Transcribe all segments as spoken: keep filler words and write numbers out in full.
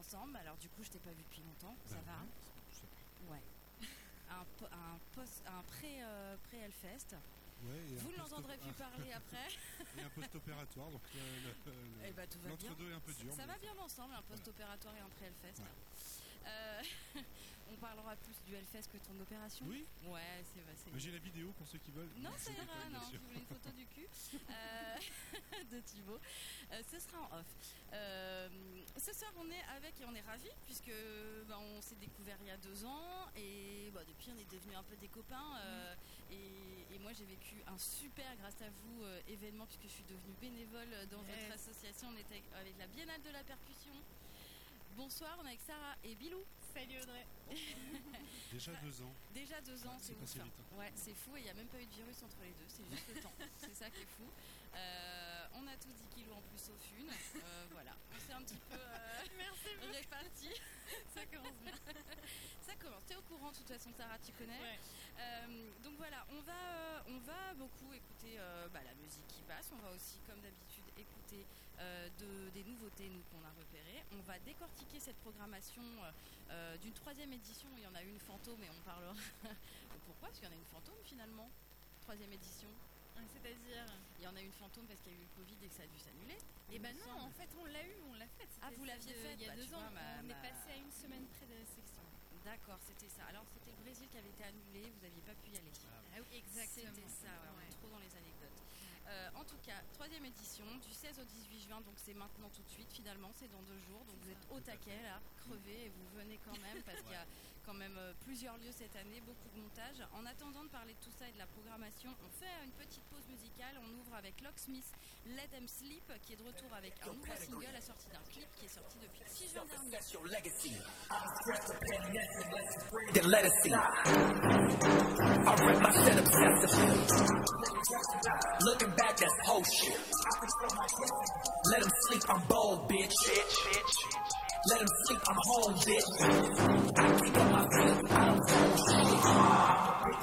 ensemble. Alors du coup, je t'ai pas vu depuis longtemps. Ça bah, va? Non, Ouais. Un, po- un, post, un pré, euh, pré-Hellfest. ouais, Vous ne l'entendrez plus parler après. Et un post-opératoire, donc le, le, le, eh ben, tout va bien. l'entre-deux est un peu dur. Ça va ça... bien ensemble, un post-opératoire et un pré-Hellfest. Ouais. Euh, on parlera plus du Hellfest que de ton opération. Oui. Ouais, c'est vrai. C'est... J'ai la vidéo pour ceux qui veulent. Non, c'est vrai, vrai, non. Tu voulais une photo du cul euh, de Thibaut. Euh, ce sera en off. Euh, ce soir, on est avec et on est ravis puisque bah, on s'est découvert il y a deux ans et bah, depuis, on est devenus un peu des copains. Euh, mmh. et, et moi, j'ai vécu un super, grâce à vous, euh, événement puisque je suis devenue bénévole dans yes. votre association. On était avec, avec la Biennale de la Percussion. Bonsoir, on est avec Sarah et Bilou. Salut Audrey. Déjà deux ans. Déjà deux ans, c'est, c'est passé vite. Hein. Ouais, c'est fou et il n'y a même pas eu de virus entre les deux, c'est juste le temps. C'est ça qui est fou. Euh, on a tous dix kilos en plus sauf une. Euh, voilà, on s'est un petit peu euh, Merci répartis. Ça commence bien. Ça commence. T'es au courant de toute façon, Sarah, tu connais. Ouais. Euh, donc voilà, on va, euh, on va beaucoup écouter euh, bah, la musique qui passe. On va aussi, comme d'habitude, écouter euh, de, des nouveautés nous qu'on a repérées. On va décortiquer cette programmation euh, d'une troisième édition. Il y en a une fantôme et on parlera. Pourquoi? Parce qu'il y en a une fantôme finalement. Troisième édition. C'est-à-dire? Il y en a une fantôme parce qu'il y a eu le Covid et que ça a dû s'annuler. Et ben non, en fait on l'a eu, on l'a faite. Ah, vous l'aviez faite il y a bah, deux ans. Vois, ma, on ma... est passé à une semaine près de la section. D'accord, c'était ça. Alors c'était le Brésil qui avait été annulé, vous n'aviez pas pu y aller. Ah oui, exactement. C'était ça, ouais, on est ouais. trop dans les anecdotes. Euh, en tout cas, troisième édition, du seize au dix-huit juin, donc c'est maintenant tout de suite, finalement, c'est dans deux jours, donc vous êtes au taquet là, crevés, et vous venez quand même, parce qu'il y a quand même euh, plusieurs lieux cette année, beaucoup de montages. En attendant de parler de tout ça et de la programmation, on fait une petite pause musicale, on ouvre avec Locksmith, Let Them Sleep, qui est de retour avec un nouveau single, assorti d'un clip qui est sorti depuis le six juin dernier. Looking back, that's whole shit. Let him sleep, I'm bold, bitch. Let him sleep, I'm home, bitch. I keep up my feet, I don't hold shit.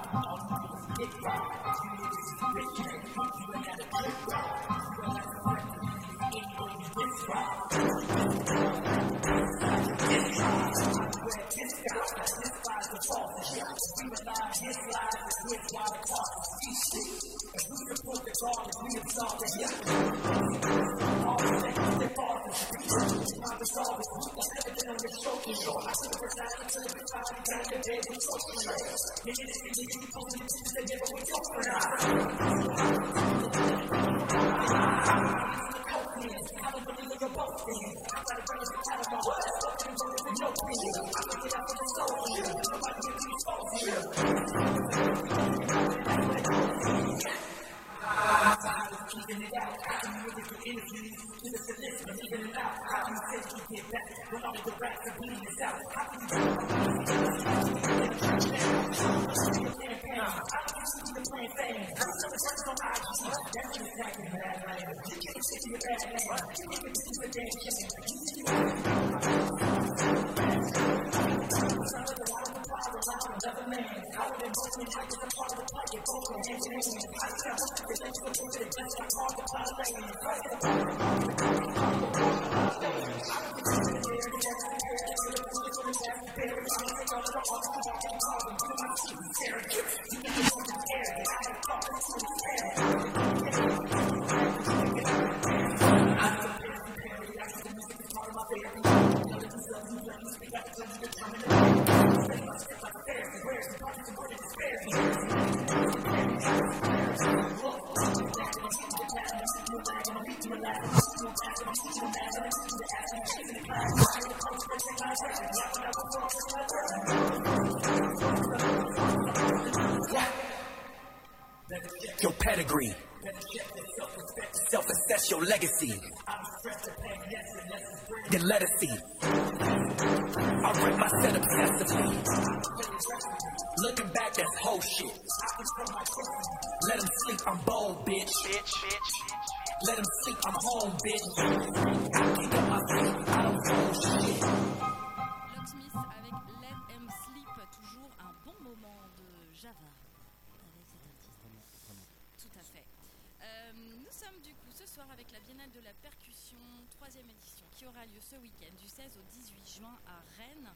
Your pedigree. Self-assess your legacy. Then let us see. I write my set obsessively. Looking back, that's whole shit. Let him sleep, I'm bold, bitch. Let him sleep, I'm home, bitch. I keep up my feet, I don't hold shit. Locksmith avec Let Them Sleep, toujours un bon moment de Java avec cet artiste. Vraiment, vraiment. Tout à fait. Euh, nous sommes du coup ce soir avec la Biennale de la Percussion, troisième édition, qui aura lieu ce week-end du seize au dix-huit juin à Rennes.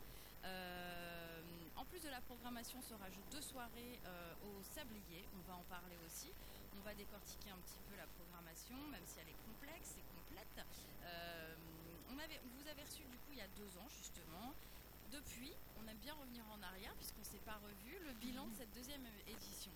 Euh, en plus de la programmation se rajoutent deux soirées euh, au Sablier, on va en parler aussi. On va décortiquer un petit peu la programmation, même si elle est complexe et complète. Euh, on avait, vous avez reçu du coup il y a deux ans justement. Depuis, on aime bien revenir en arrière puisqu'on ne s'est pas revu. Le bilan de cette deuxième édition.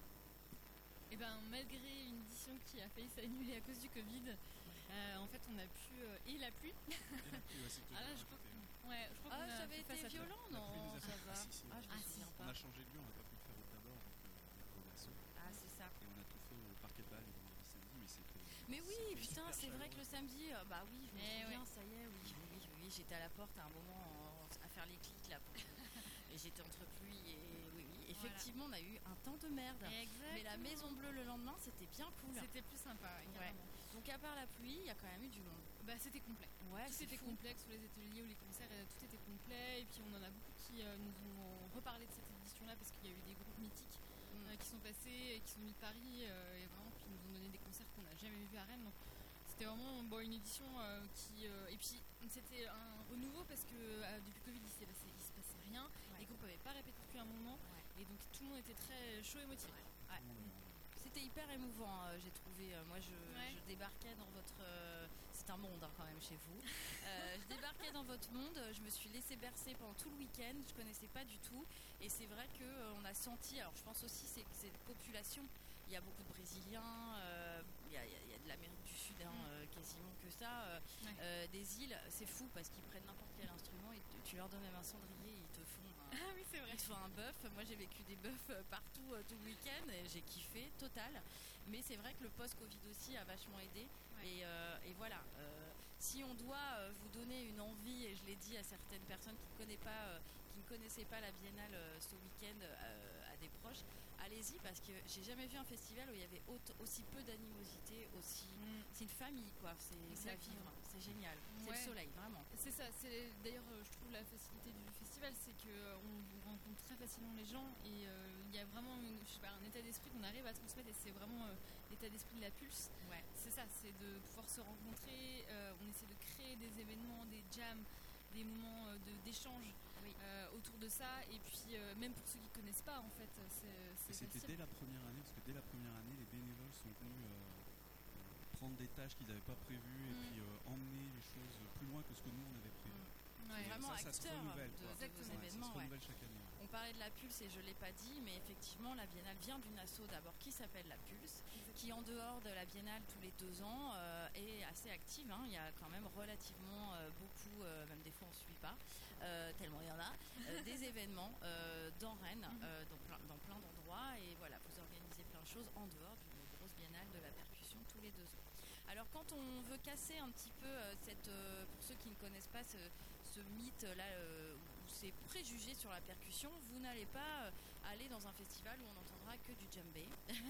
Et ben malgré une édition qui a failli s'annuler à cause du Covid, euh, en fait on a pu euh, et la pluie. Et la pluie, ouais, c'est Ah là, je crois que, ouais, je crois Ah, qu'on a ça avait fait face été à ça. violent, La non? pluie nous a Ça fait- va. Ah, si, si, Ah, je Ah, me si. souviens On pas. a changé de lieu, on n'a pas pu le faire au d'abord avec, euh, avec Romasso. Ah, c'est ça. Et on a tout fait au Parquet de Bâle le vendredi samedi, mais c'était. Mais oui, c'était putain, super c'est vrai que le chaleureux. samedi, euh, bah oui, je me Eh souviens, ouais. ça y est, oui, oui, oui, oui, j'étais à la porte à un moment en- à faire les clics là. Pour... et j'étais entre pluie et oui, oui. Effectivement, on a eu un temps de merde. Exactement. Mais la Maison Bleue le lendemain, c'était bien cool. C'était plus sympa, ouais, carrément. Donc à part la pluie, il y a quand même eu du monde. Bah, c'était complet. Ouais, Tout c'est était fou. complet, que ce soit les ateliers ou les concerts, euh, tout était complet. Et puis on en a beaucoup qui euh, nous ont reparlé de cette édition-là parce qu'il y a eu des groupes mythiques Mm. euh, qui sont passés et qui sont venus de Paris euh, et vraiment qui nous ont donné des concerts qu'on n'a jamais vus à Rennes. Donc, c'était vraiment bon, une édition euh, qui. Euh, et puis c'était un renouveau parce que euh, depuis Covid il, s'est passé, il se passait rien. Ouais. Les groupes n'avaient pas répété depuis un moment. Ouais. Et donc tout le monde était très chaud et motivé. Ouais. Tout le monde est- C'était hyper émouvant, euh, j'ai trouvé. Euh, moi, je, Ouais. je débarquais dans votre. euh, c'est un monde hein, quand même chez vous. Euh, je débarquais dans votre monde. Je me suis laissée bercer pendant tout le week-end. Je connaissais pas du tout. Et c'est vrai que euh, on a senti. Alors, je pense aussi c'est que cette population. Il y a beaucoup de Brésiliens. euh, Il y, a- il y a- il y a de l'Amérique du Sud, hein, Mm. euh, quasiment que ça. euh, Ouais. euh, des îles, c'est fou parce qu'ils prennent n'importe quel instrument et tu- tu leur donnes même un cendrier, ils te font. un- Ah oui, c'est vrai. Ils te font un bœuf. Moi, j'ai vécu des bœufs euh, partout euh, tout le week-end et j'ai kiffé total. Mais c'est vrai que le post-Covid aussi a vachement aidé. Ouais. Et, euh, et voilà. euh, si on doit euh, vous donner une envie, et je l'ai dit à certaines personnes qui ne connaissaient pas, euh, qui ne connaissaient pas la Biennale euh, ce week-end euh, à des proches, allez-y parce que j'ai jamais vu un festival où il y avait autre- aussi peu d'animosité, aussi. Mm. C'est une famille, quoi. C'est c'est à Exactement. vivre. C'est génial. C'est Ouais. le soleil, vraiment. C'est ça, c'est d'ailleurs euh, je trouve la facilité du festival, c'est qu'on rencontre très facilement les gens et euh, il y a vraiment une, je sais pas, un état d'esprit qu'on arrive à transmettre et c'est vraiment euh, l'état d'esprit de la Pulse. Ouais. C'est ça, c'est de pouvoir se rencontrer, euh, on essaie de créer des événements, des jams, des moments euh, de- d'échange Oui. euh, autour de ça et puis euh, même pour ceux qui ne connaissent pas en fait, c'est Et c'est c'était facile. dès la première année, parce que dès la première année, les bénévoles sont venus euh, euh, prendre des tâches qu'ils n'avaient pas prévues et Mm. puis euh, emmener les choses plus loin que ce que nous on avait prévu. Ouais. Et Vraiment ça, ça se acteur renouvelle, de, quoi. de vos Exactement. Ouais, ça événements. se ouais. renouvelle chaque année. On parlait de la Pulse et je ne l'ai pas dit, mais effectivement, la Biennale vient d'une asso d'abord qui s'appelle la Pulse, qui en dehors de la Biennale tous les deux ans euh, est assez active. Hein. Il y a quand même relativement euh, beaucoup, euh, même des fois on ne suit pas, euh, tellement il y en a, euh, des événements euh, dans Rennes, euh, dans plein, dans plein d'endroits. Et voilà, vous organisez plein de choses en dehors d'une grosse Biennale de la percussion tous les deux ans. Alors quand on veut casser un petit peu euh, cette, euh, pour ceux qui ne connaissent pas ce, ce mythe là euh, ou ces préjugés sur la percussion, vous n'allez pas euh, aller dans un festival où on n'entendra que du djembé.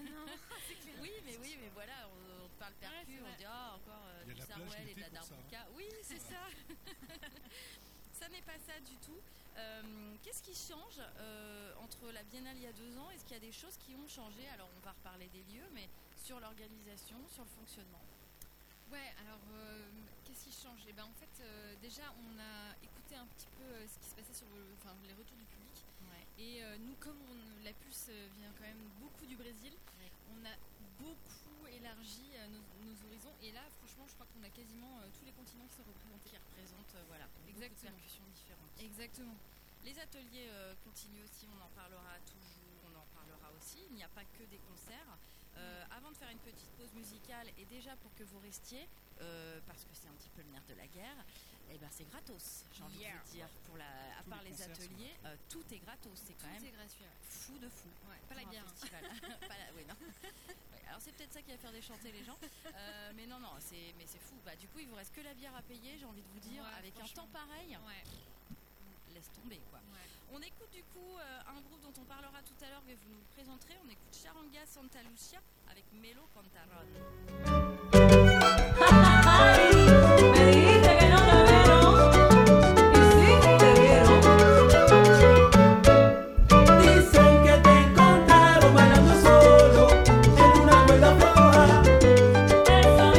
Oui, mais oui, mais voilà, on, on parle percu, c'est on vrai. dit ah encore euh, Il y a du de la plage sarouel et de la l'été pour ça, hein. darbuka. Oui, c'est ça. Ça n'est pas ça du tout. Euh, Qu'est-ce qui change euh, entre la Biennale il y a deux ans? Est-ce qu'il y a des choses qui ont changé? Alors on va reparler des lieux, mais sur l'organisation, sur le fonctionnement. Ouais, alors euh, qu'est-ce qui change? Eh ben, en fait, euh, déjà, on a écouté un petit peu euh, ce qui se passait sur le- enfin, les retours du public. Ouais. Et euh, nous, comme on- la Pulse euh, vient quand même beaucoup du Brésil, Ouais. on a beaucoup élargi euh, nos, nos horizons. Et là, franchement, je crois qu'on a quasiment euh, tous les continents qui sont représentés. Qui représente euh, voilà, beaucoup de Exactement. percussions différentes. Exactement. Les ateliers euh, continuent aussi, on en parlera toujours, on en parlera aussi. Il n'y a pas que des concerts. Euh, avant de faire une petite pause musicale, et déjà pour que vous restiez, euh, parce que c'est un petit peu le nerf de la guerre, eh ben c'est gratos, j'ai envie Yeah. de vous dire. Pour la, à Tous part les les, concerts sont ateliers, gratuits. euh, tout est gratos, c'est quand Tout même est gratuit. Ouais. fou de fou. Ouais, pas la pour un guerre. hein. festival. Pas la- oui, non. Ouais, alors c'est peut-être ça qui va faire déchanter les gens. Euh, mais non, non, c'est, mais c'est fou. Bah, du coup, il vous reste que la bière à payer, j'ai envie de vous dire. Ouais, avec un franchement. temps pareil, Ouais, laisse tomber quoi. ouais. On écoute du coup euh, un groupe dont on parlera tout à l'heure, mais vous nous le présenterez. On écoute Charanga Santa Lucia avec Melo Cantaron. Me dijiste que no te vieron, y sí te vieron. Dicen que te encontraron bailando solo en una cuerda floja. Esa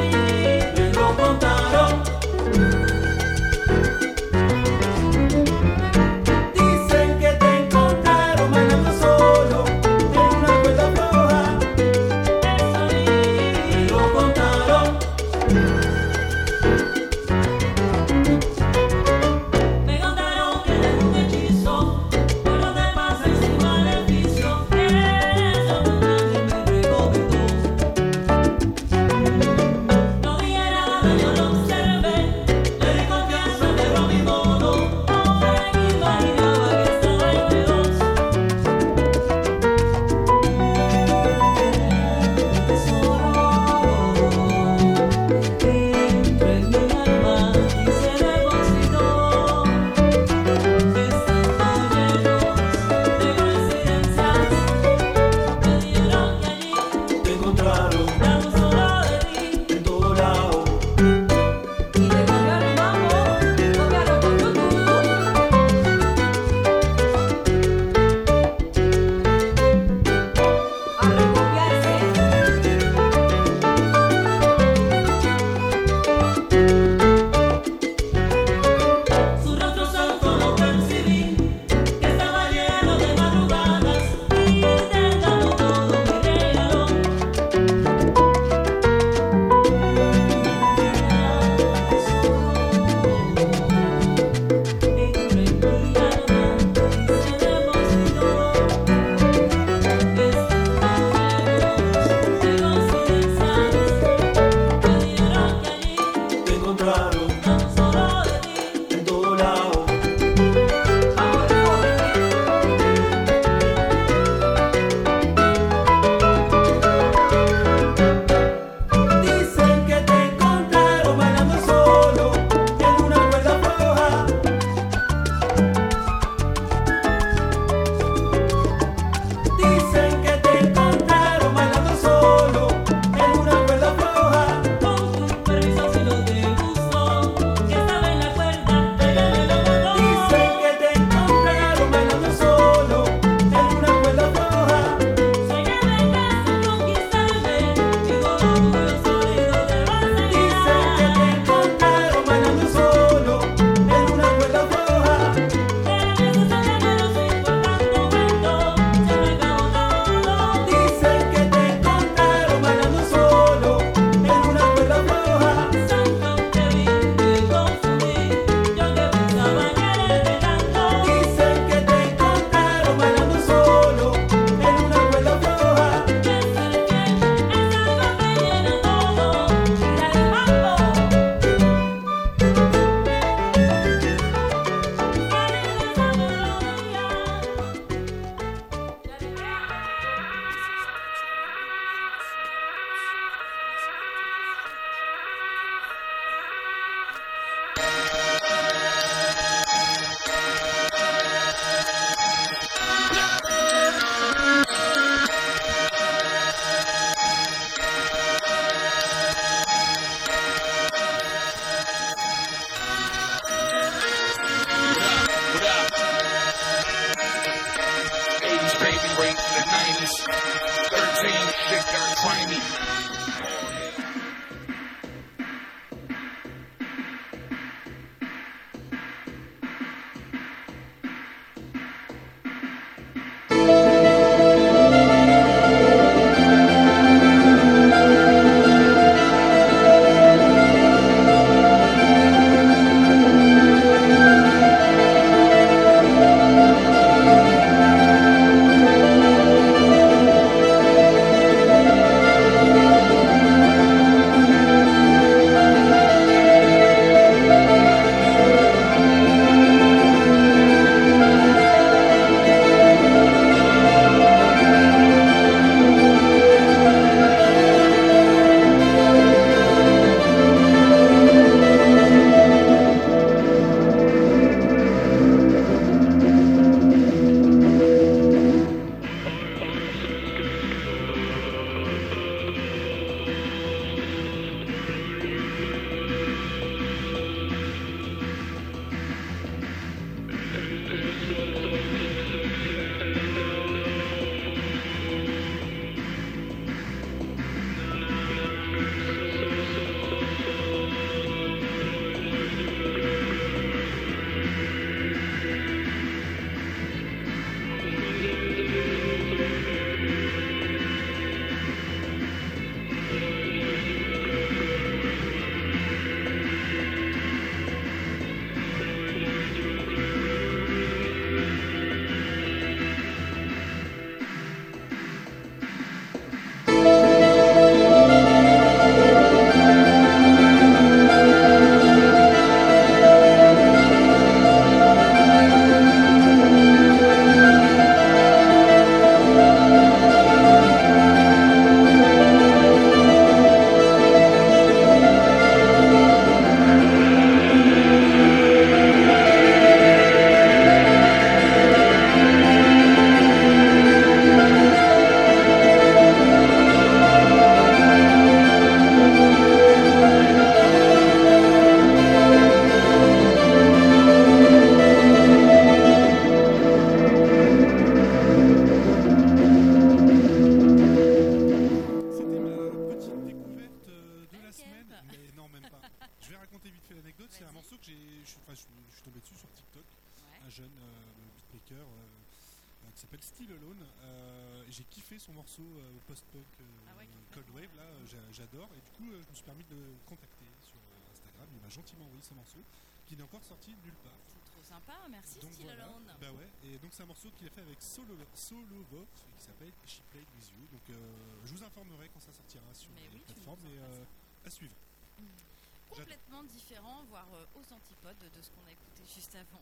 fait l'anecdote, c'est un Vas-y. morceau que j'ai, je, suis- enfin, je, je suis tombé dessus sur TikTok, Ouais. un jeune euh, beatmaker euh, euh, qui s'appelle Still Alone. Euh, et j'ai kiffé son morceau euh, post-punk euh, Ah ouais, Cold complètement, Wave, là, ouais. euh, j'a- j'adore. Et du coup, euh, je me suis permis de le contacter sur euh, Instagram. Il m'a gentiment envoyé ce morceau, qui n'est encore sorti de nulle part. C'est trop sympa, merci Donc Still voilà. Alone. Bah ouais. Et donc c'est un morceau qu'il a fait avec Solo, Solo Vox, qui s'appelle She Played With You. Donc euh, je vous informerai quand ça sortira sur Mais les oui, tu plateformes. nous en Et passes. euh, à suivre. Complètement différent, voire euh, aux antipodes de ce qu'on a écouté juste avant.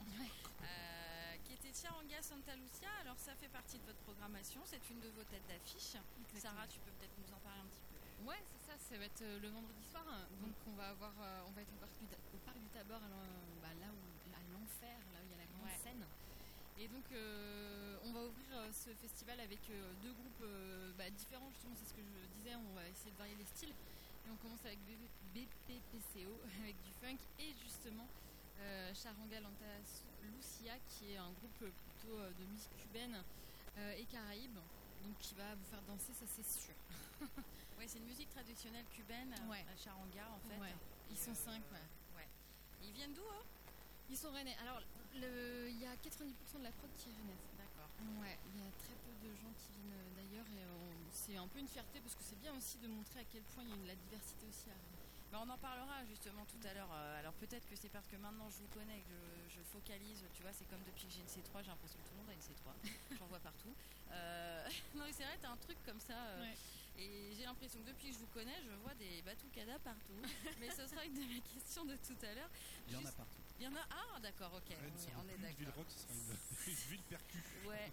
Euh, qui était Charanga Santa Lucia. Alors ça fait partie de votre programmation, c'est une de vos têtes d'affiche. Sarah, tu peux peut-être nous en parler un petit peu. Ouais, c'est ça, ça va être euh, le vendredi soir. Donc on va avoir, euh, on va être au parc du, Ta- au parc du Tabor, à l'en- bah, là où, à l'enfer, là où il y a la grande Ouais. scène. Et donc euh, on va ouvrir euh, ce festival avec euh, deux groupes euh, bah, différents, justement, c'est ce que je disais, on va essayer de varier les styles. Et on commence avec B P P C O, avec du funk, et justement euh, Charanga Lanta Lucia, qui est un groupe euh, plutôt euh, de musique cubaine euh, et caraïbe, donc qui va vous faire danser, ça c'est sûr. Oui, c'est une musique traditionnelle cubaine, euh, Ouais. la charanga en fait. Ouais. Ils Et, sont euh, cinq, ouais. ouais. Et ils viennent d'où eux? Ils sont rennais. Alors, le- il y a quatre-vingt-dix pour cent de la prod qui est rennaise. D'accord. Ouais, il y a très peu de gens qui viennent euh, d'ailleurs et on- c'est un peu une fierté parce que c'est bien aussi de montrer à quel point il y a une- la diversité aussi à Rennes. Bah, on en parlera justement tout à l'heure. Euh, alors peut-être que c'est parce que maintenant je vous connais et que je, je focalise. Tu vois, c'est comme depuis que j'ai une C trois, j'ai l'impression que tout le monde a une C trois. J'en vois partout. Euh, non mais c'est vrai, t'as un truc comme ça. euh, Ouais. Et j'ai l'impression que depuis que je vous connais, je vois des batucadas partout. Mais ce sera une de mes questions de tout à l'heure. Il y en a Juste- partout. Il y en a. Ah d'accord, ok. Rennes on est, sera on est plus une ville d'accord. rock, ce sera une, une ville percu. Ouais.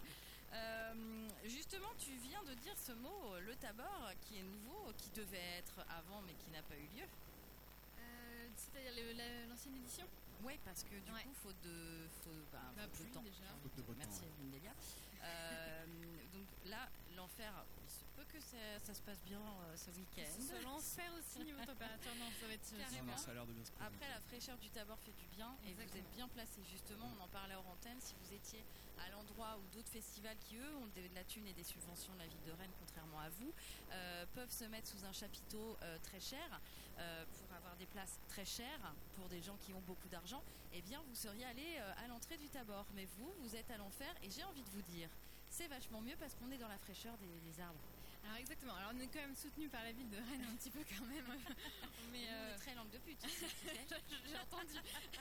Euh, justement, tu viens de dire ce mot, le Tabor, qui est nouveau, qui devait être avant mais qui n'a pas eu lieu. Euh, C'est-à-dire le- la- l'ancienne édition. Oui, parce que du Ouais. coup, faute de, faute, bah, Bah, faute de pluie, temps. déjà. Faute de beau temps, Merci, ouais. Vindelia. Euh, donc là, l'enfer, il se peut que ça, ça se passe bien euh, ce week-end. C'est l'enfer aussi niveau température. Non, ça va être Carrément. Non, non, ça a l'air de bien se présenter. Après, la fraîcheur du Tabor fait du bien et vous Exactement. êtes bien placé. Justement, on en parlait hors antenne. Si vous étiez à l'endroit où d'autres festivals qui, eux, ont de la thune et des subventions de la ville de Rennes, contrairement à vous, euh, peuvent se mettre sous un chapiteau euh, très cher euh, pour avoir des places très chères pour des gens qui ont beaucoup d'argent, eh bien, vous seriez allé euh, à l'entrée du Tabor. Mais vous, vous êtes à l'enfer et j'ai envie de vous dire, c'est vachement mieux parce qu'on est dans la fraîcheur des, des arbres. Alors exactement. Alors on est quand même soutenu par la ville de Rennes un petit peu quand même. Mais Et nous, on euh, est très langue de pute. tu sais. j'ai entendu.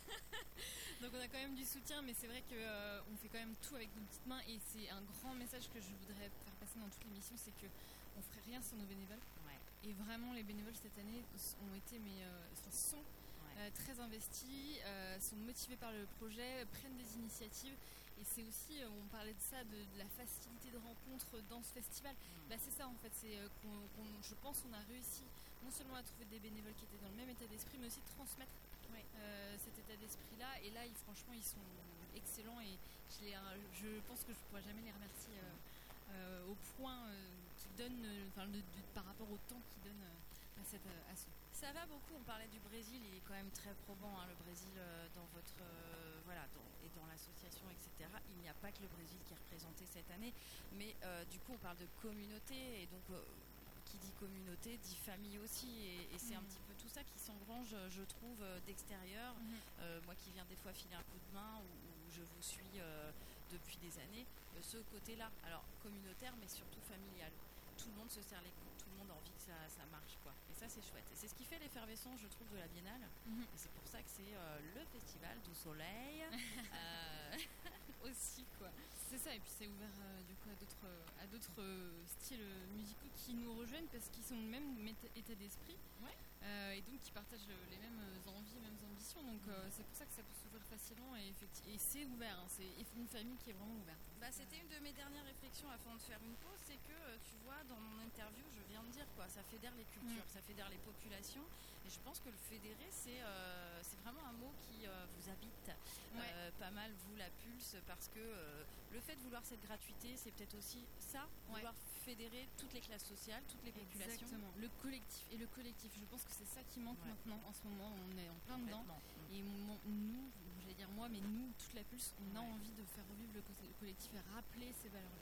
Donc on a quand même du soutien, mais c'est vrai que euh, on fait quand même tout avec nos petites mains et c'est un grand message que je voudrais faire passer dans toute l'émission, c'est que on ferait rien sans nos bénévoles. Ouais. Et vraiment, les bénévoles cette année ont été, mais euh, enfin, sont Ouais. euh, très investis, euh, sont motivés par le projet, prennent des initiatives. Et c'est aussi, euh, on parlait de ça, de, de la facilité de rencontre dans ce festival. Mm. Bah, c'est ça en fait, c'est euh, qu'on, qu'on- je pense qu'on a réussi non seulement à trouver des bénévoles qui étaient dans le même état d'esprit, mais aussi de transmettre Ouais. euh, cet état d'esprit-là. Et là, ils, franchement, ils sont excellents et je, les, euh, je pense que je ne pourrai jamais les remercier euh, euh, au point euh, qu'ils donnent, euh, enfin, de- de- par rapport au temps qu'ils donnent euh, à, cette, euh, à ce. Ça va beaucoup, on parlait du Brésil, il est quand même très probant, hein, le Brésil euh, dans votre euh, voilà dans- et dans l'association, et cetera. Il n'y a pas que le Brésil qui est représenté cette année, mais euh, du coup on parle de communauté et donc euh, qui dit communauté dit famille aussi et, et c'est un Mhm. petit peu tout ça qui s'engrange, je trouve, euh, d'extérieur. Euh, moi qui viens des fois filer un coup de main ou, ou je vous suis euh, depuis des années, euh, ce côté-là, alors communautaire mais surtout familial. Tout le monde se serre les coudes, tout le monde a envie que ça, ça marche, quoi. Et ça c'est chouette. Et c'est ce qui fait l'effervescence, je trouve, de la Biennale. Mhm. Et c'est pour ça que c'est euh, le festival du soleil euh, aussi, quoi. C'est ça, et puis c'est ouvert euh, du coup à d'autres, euh, à d'autres euh, styles euh, musicaux qui nous rejoignent parce qu'ils sont le même méta- état d'esprit. Ouais. Euh, et donc qui partagent euh, les mêmes euh, envies, les mêmes ambitions. Donc euh, c'est pour ça que ça peut s'ouvrir facilement et, effecti- et c'est ouvert. Hein, c'est une famille qui est vraiment ouverte. Bah, c'était une de mes dernières réflexions avant de faire une pause, c'est que euh, tu vois, dans mon interview, je viens de dire quoi, ça fédère les cultures, Mm. ça fédère les populations, et je pense que le fédérer, c'est euh, c'est vraiment un mot qui euh, vous habite Ouais. euh, pas mal, vous, la pulse, parce que euh, le fait de vouloir cette gratuité, c'est peut-être aussi ça, Ouais. vouloir fédérer toutes les classes sociales, toutes les populations. Exactement. Le collectif et le collectif. Je pense que c'est ça qui manque Ouais. maintenant en ce moment. On est en plein dedans. Complètement. Mm. Et mon- nous, j'allais dire moi, mais nous, toute la pulse, on a Ouais. envie de faire revivre le, co- le collectif et rappeler ces valeurs-là. Eh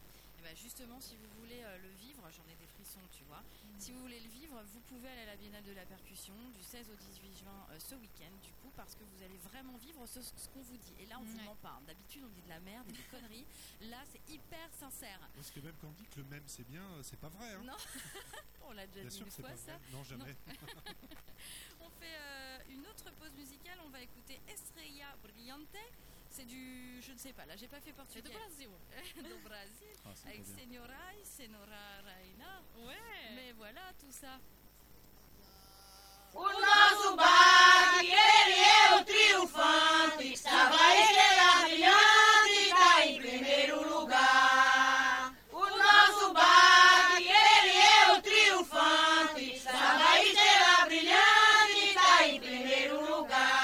bah justement, si vous voulez euh, le vivre, j'en ai des frissons, tu vois. Mmh. Si vous voulez le vivre, vous pouvez aller à la Biennale de la Percussion du seize au dix-huit juin euh, ce week-end, du coup, parce que vous allez vraiment vivre ce, ce qu'on vous dit. Et là, on vous Ouais. ment pas. D'habitude, on dit de la merde et des conneries. Là, c'est hyper sincère. Parce que même quand on dit que le même c'est bien, euh, c'est pas vrai. Hein. Non, on l'a déjà Bien dit sûr une que c'est fois, pas ça. vrai. Non, jamais. On fait euh, une autre pause musicale. On va écouter Estrella Brillante. C'est du, je ne sais pas, là j'ai pas fait C'est portugais. de Brasil. Do Brasil, Ah, c'est avec pas bien. Senora et Senora Raina. Ouais. Mais voilà tout ça. O nosso baque, ele é o triunfante. Estava a estrela brilhante, tá em primeiro lugar. O nosso baque, ele é o triunfante. Estava a estrela brilhante, tá em primeiro lugar.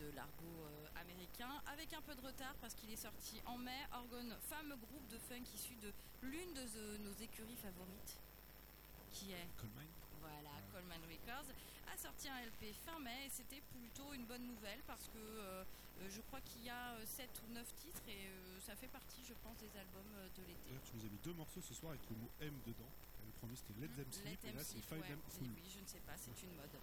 de l'argot euh, américain, avec un peu de retard parce qu'il est sorti en mai. Orgone, fameux groupe de funk issu de l'une de the- nos écuries favorites, qui est Colemine. voilà, Coleman Records, a sorti un L P fin mai et c'était plutôt une bonne nouvelle parce que euh, euh, je crois qu'il y a sept ou neuf titres et euh, ça fait partie, je pense, des albums euh, de l'été. D'ailleurs, tu nous as mis deux morceaux ce soir avec le mot M dedans. Et le premier c'était Let Them Let Sleep et Them là c'est Sleep, Find ouais. Them Oui, Full. oui, je ne sais pas, c'est une mode.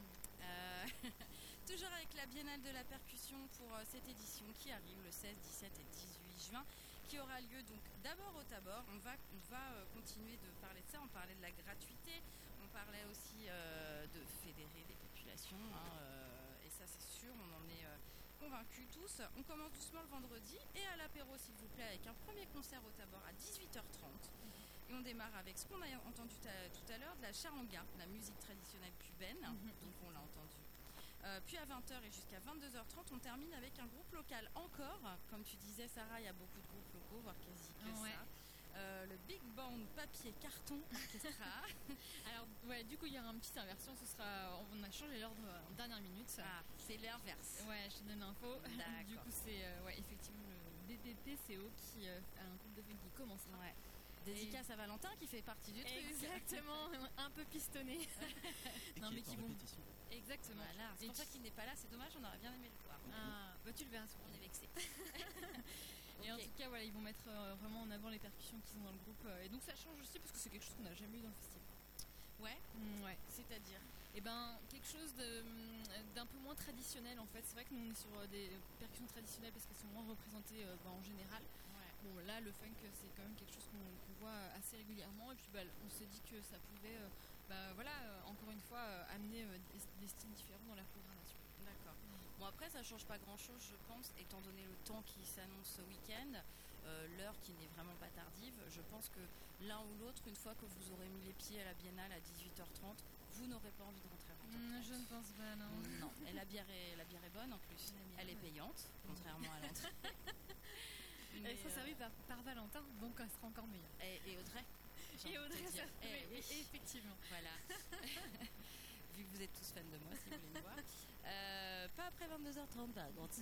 Euh, toujours avec la Biennale de la Percussion pour euh, cette édition qui arrive le seize, dix-sept et dix-huit juin, qui aura lieu donc d'abord au Tabor. On va, on va euh, continuer de parler de ça, on parlait de la gratuité, on parlait aussi euh, de fédérer des populations, hein, euh, et ça c'est sûr, on en est euh, convaincus tous. On commence doucement le vendredi et à l'apéro s'il vous plaît avec un premier concert au Tabor à dix-huit heures trente. Et on démarre avec ce qu'on a entendu ta- tout à l'heure, de la charanga, la musique traditionnelle cubaine, Mhm. donc on l'a entendu. Euh, puis à vingt heures et jusqu'à vingt-deux heures trente, on termine avec un groupe local encore. Comme tu disais, Sarah, il y a beaucoup de groupes locaux, voire quasi que Ouais. ça. Euh, le Big Band Papier Carton Orchestra. Alors, ouais, du coup, il y aura une petite inversion. Ce sera, on a changé l'ordre en dernière minute. Ah, c'est l'inverse. Ouais, je te donne l'info. D'accord. Du coup, c'est euh, ouais, effectivement le B B T C O qui euh, a un groupe de funk qui commencera. Ouais. Dédicace à Valentin qui fait partie du truc. Exactement, un peu pistonné. Et Non, qui mais est qui en vont- répétition. Exactement. Voilà, c'est Et pour ça qui- qu'il n'est pas là, c'est dommage, on aurait bien aimé le voir. Ah, bah tu le verras sur On est vexés. Et en Ok. tout cas, voilà, ils vont mettre euh, vraiment en avant les percussions qu'ils ont dans le groupe. euh, et donc ça change aussi parce que c'est quelque chose qu'on n'a jamais eu dans le festival. Ouais, Mm, ouais. c'est-à-dire. Et ben quelque chose de, hum, d'un peu moins traditionnel en fait. C'est vrai que nous on est sur euh, des percussions traditionnelles parce qu'elles sont moins représentées euh, bah, en général. Ouais. Bon là le funk c'est quand même quelque chose qu'on, qu'on voit assez régulièrement et puis bah, on s'est dit que ça pouvait euh, bah, voilà, euh, encore une fois euh, amener euh, des, des styles différents dans la programmation. D'accord. Bon après ça change pas grand chose je pense étant donné le temps qui s'annonce ce week-end, euh, l'heure qui n'est vraiment pas tardive, je pense que l'un ou l'autre une fois que vous aurez mis les pieds à la Biennale à dix-huit heures trente, vous n'aurez pas envie de rentrer à vingt heures trente. je ne pense pas non. Non, et la bière est, la bière est bonne en plus, La bière, elle est ouais. payante contrairement à l'entrée. Mais, Elle sera euh, servie par, par Valentin donc elle sera encore meilleure. et, et Audrey j'ai Et envie de Audrey, te dire. ça- Eh oui, oui. oui, effectivement. Voilà. Vu que vous êtes tous fans de moi, si vous voulez me voir. Euh, pas après vingt-deux heures trente, par contre.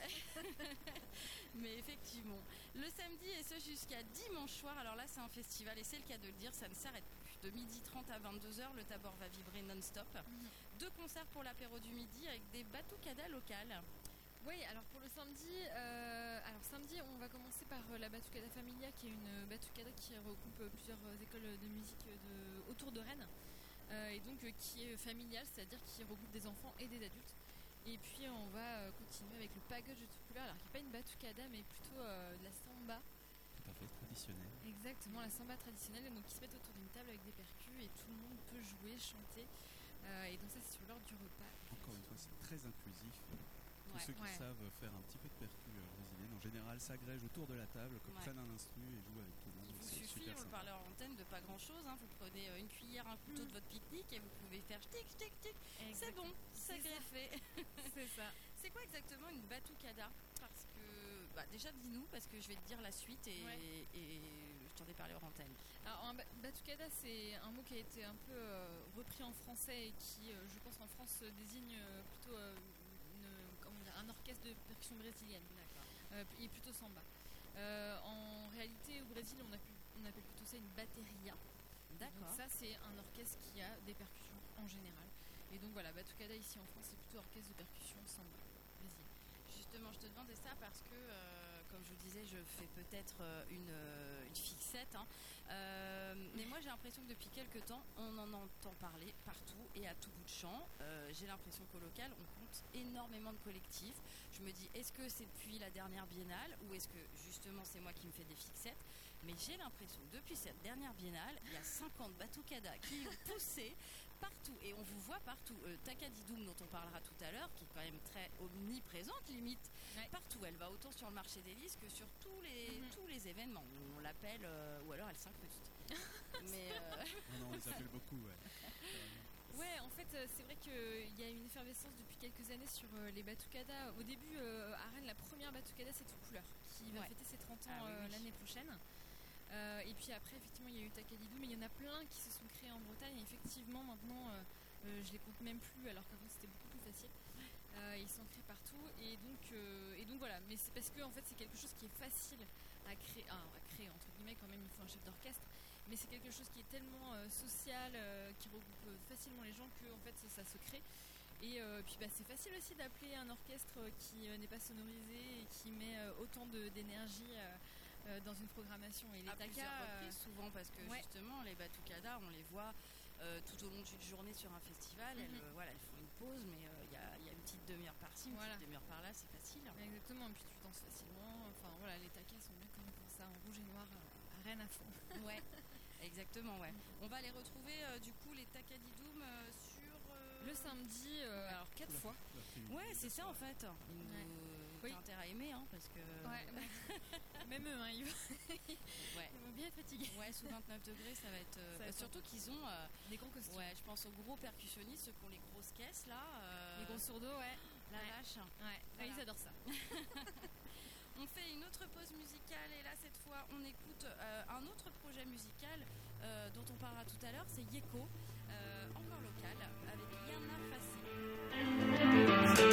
Mais effectivement, le samedi et ce jusqu'à dimanche soir, alors là c'est un festival et c'est le cas de le dire, ça ne s'arrête plus. De midi trente à vingt-deux heures, le Tabor va vibrer non-stop. Mhm. Deux concerts pour l'apéro du midi avec des batucadas locales. Oui, alors pour le samedi, euh, alors samedi, on va commencer par euh, la Batucada Familia, qui est une batucada qui regroupe euh, plusieurs euh, écoles de musique euh, de, autour de Rennes, euh, et donc euh, qui est familiale, c'est-à-dire qui regroupe des enfants et des adultes. Et puis on va euh, continuer avec le pagode de toute couleur, alors qui n'est pas une batucada, mais plutôt euh, de la samba. Tout à fait traditionnel. Exactement, la samba traditionnelle, donc qui se mettent autour d'une table avec des percus et tout le monde peut jouer, chanter. Euh, et donc ça c'est sur l'heure du repas. Encore une fois, c'est très inclusif. Tous Ouais. ceux qui Ouais. savent faire un petit peu de percus euh, brésilienne, en général, s'agrègent autour de la table, Ouais. prennent un instru et jouent avec tout le monde. Il vous C'est suffit, super on le sympa. parlait en antenne, de pas grand-chose. hein. Vous prenez euh, une cuillère, un couteau de votre pique-nique et vous pouvez faire tic tic tic. C'est bon, c'est C'est ça. fait. C'est ça. C'est quoi exactement une batucada? Parce que, bah, déjà dis-nous, parce que je vais te dire la suite et, Ouais. et je t'en ai parlé hors antenne. Alors, un ba- batucada, c'est un mot qui a été un peu euh, repris en français et qui, euh, je pense, en France euh, désigne euh, plutôt euh, une- comment dire, un orchestre de percussion brésilienne. Euh, et plutôt samba. Euh, en réalité, au Brésil, on, a pu- on appelle plutôt ça une bateria. D'accord. Donc ça, c'est un orchestre qui a des percussions en général. Et donc voilà, batucada ici en France, c'est plutôt orchestre de percussion samba brésilien. Justement, je te demandais ça parce que, euh, comme je vous disais, je fais peut-être euh, une, euh, une fixette. hein. Euh, mais moi, j'ai l'impression que depuis quelques temps, on en entend parler partout et à tout bout de champ. Euh, j'ai l'impression qu'au local, on compte énormément de collectifs. Je me dis, est-ce que c'est depuis la dernière biennale ou est-ce que justement c'est moi qui me fais des fixettes? Mais j'ai l'impression que depuis cette dernière biennale, il y a cinquante batucadas qui ont poussé partout et on vous voit partout. Euh, Takadidoum dont on parlera tout à l'heure, qui est quand même très omniprésente limite, Ouais. partout. Elle va autant sur le marché des listes que sur tous les, Mhm. tous les événements. On l'appelle, euh, ou alors elle s'incruste. Mais euh, Non, non, on les appelle beaucoup, ouais. Carrément. Ouais, en fait, euh, c'est vrai qu'il y a une effervescence depuis quelques années sur euh, les batucadas. Au début, euh, à Rennes, la première batucada, c'est Tout Couleur, qui va Ouais. fêter ses trente ans Ah oui, euh, oui. l'année prochaine. Euh, et puis après, effectivement, il y a eu Takadidou, mais il y en a plein qui se sont créés en Bretagne. Et effectivement, maintenant, euh, Euh, je les compte même plus alors qu'avant c'était beaucoup plus facile. Euh, ils sont créés partout et donc, euh, et donc voilà. Mais c'est parce que en fait c'est quelque chose qui est facile à créer, ah, à créer entre guillemets quand même. Il faut un chef d'orchestre, mais c'est quelque chose qui est tellement euh, social, euh, qui regroupe facilement les gens que en fait ça, ça se crée. Et euh, puis bah, c'est facile aussi d'appeler un orchestre qui euh, n'est pas sonorisé et qui met euh, autant de, d'énergie euh, euh, dans une programmation. Et les à T A C A, plusieurs euh, reprises, souvent parce que ouais. justement les batucadas, on les voit euh, tout au long d'une journée sur un festival. Mhm. Elles, euh, voilà, elles font une pause, mais il euh, y, y a une petite demi-heure par-ci, une Voilà. petite demi-heure par-là, c'est facile. Exactement, et puis tu danses facilement. Enfin voilà, les T A C A sont bien connus pour ça, en rouge et noir, à Rennes à fond. Ouais, exactement, ouais. On va les retrouver euh, du coup les Takadidoum euh, sur euh, Le samedi, euh, alors quatre fois. Ouais, c'est ça en fait. Ils nous... Ouais. T'as Oui. intérêt à aimer, hein, parce que. Ouais, même eux, hein, ils, vont... Ouais. ils vont bien être fatigués. Ouais, sous vingt-neuf degrés, ça va être. euh, Ça va bah, être surtout qu'ils ont. euh, Des gros costumes. ouais, je pense aux gros percussionnistes, ceux qui ont les grosses caisses là. euh, Les gros sourds-dos, ouais. La Ouais. vache. Ouais, Voilà. ils adorent ça. On fait une autre pause musicale et là cette fois on écoute euh, un autre projet musical euh, dont on parlera tout à l'heure, c'est Yeko, euh, encore local, avec Yana Fassi.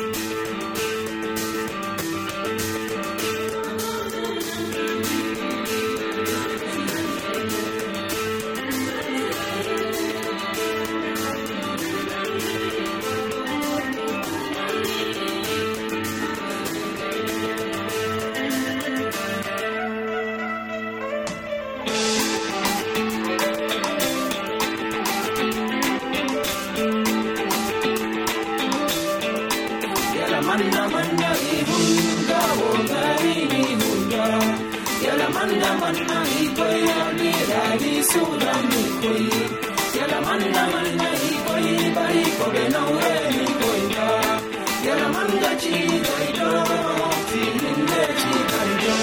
Manna manna ihunga wogari ihunga yala manna manna ikoya mirari sudani koi yala manna manna ikoi bari kobe no eri koinga yala manga chi kaido tininde chi kaido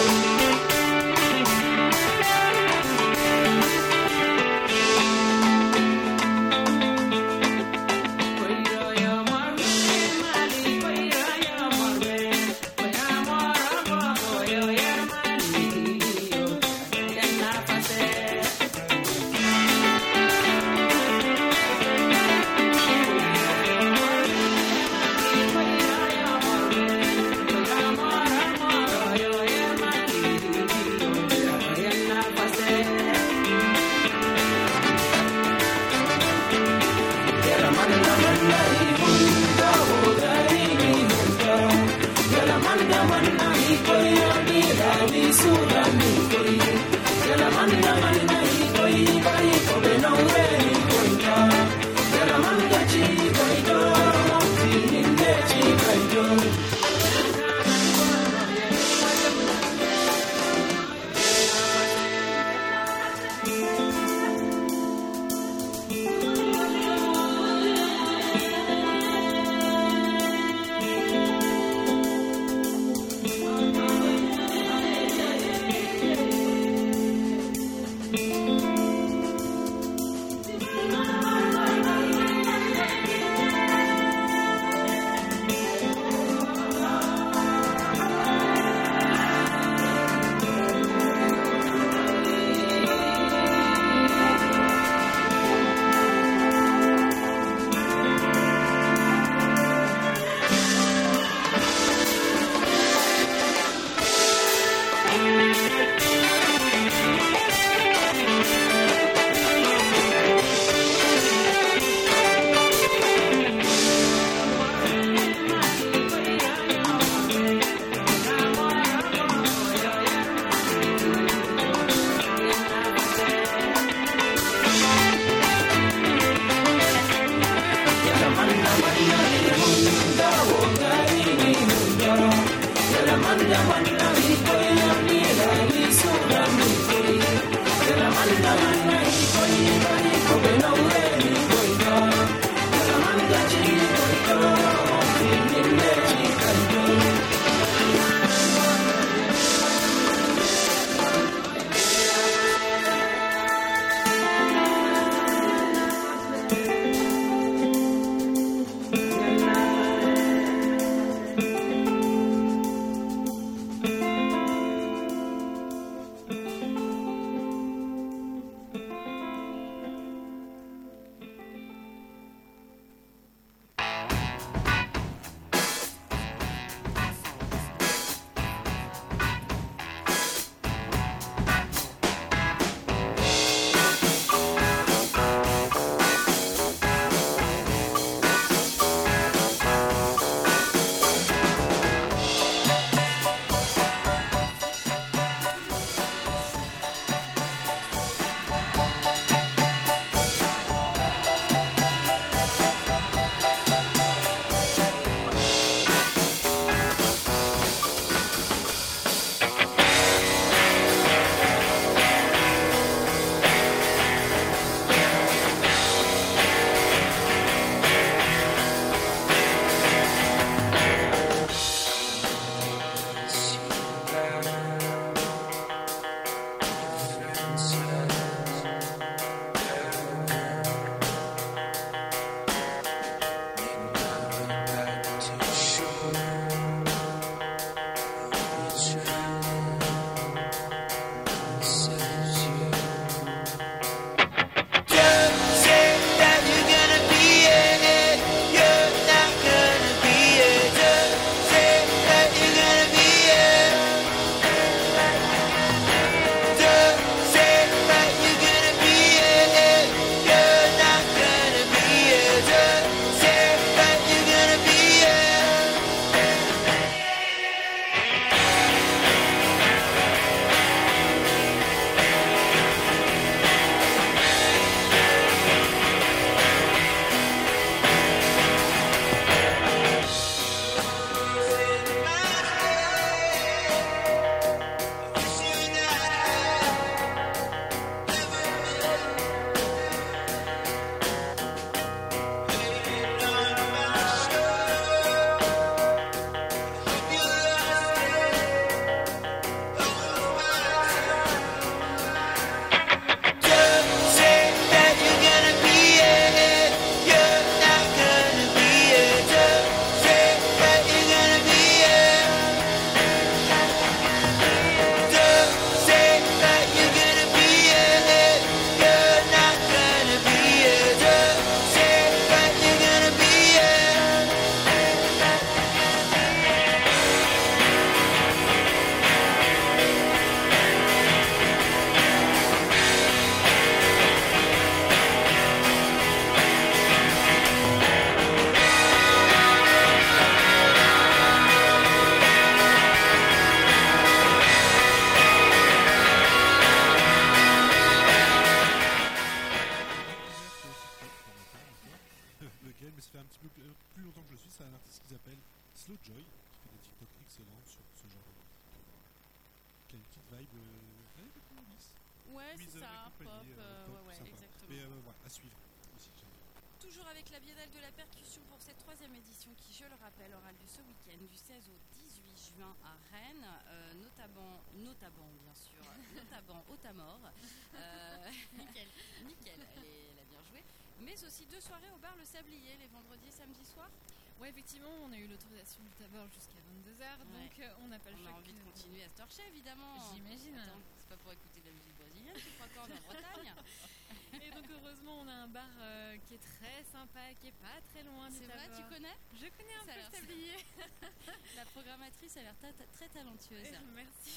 Slow Joy, qui fait des TikTok excellents sur ce genre de musique. Voilà. Qui a une petite vibe euh, avec des coulisses. Ouais, Wizard c'est et ça, pop, compagnie, euh, euh, top, ouais, ouais, sympa. exactement. Mais euh, voilà, à suivre aussi. j'aime. Toujours avec la Biennale de la Percussion pour cette troisième édition qui, je le rappelle, aura lieu ce week-end du seize au dix-huit juin à Rennes, euh, notamment, notamment bien sûr, notamment au Tamor. Euh, Nickel. nickel, elle, est, elle a bien joué. Mais aussi deux soirées au bar Le Sablier, les vendredis et samedis soirs. Ouais, effectivement, on a eu l'autorisation du Tabor jusqu'à vingt-deux heures, Ouais. donc euh, on n'a pas le On choix. a envie de que- continuer à se torcher, évidemment. J'imagine. Attends, c'est pas pour écouter de la musique brésilienne, tu crois quoi, on est en Bretagne. Et donc heureusement, on a un bar euh, qui est très sympa, qui est pas très loin du C'est vrai, Tabor. tu connais? Je connais un Ça a peu l'air le Sablier. La programmatrice a l'air ta- ta- très talentueuse. Merci.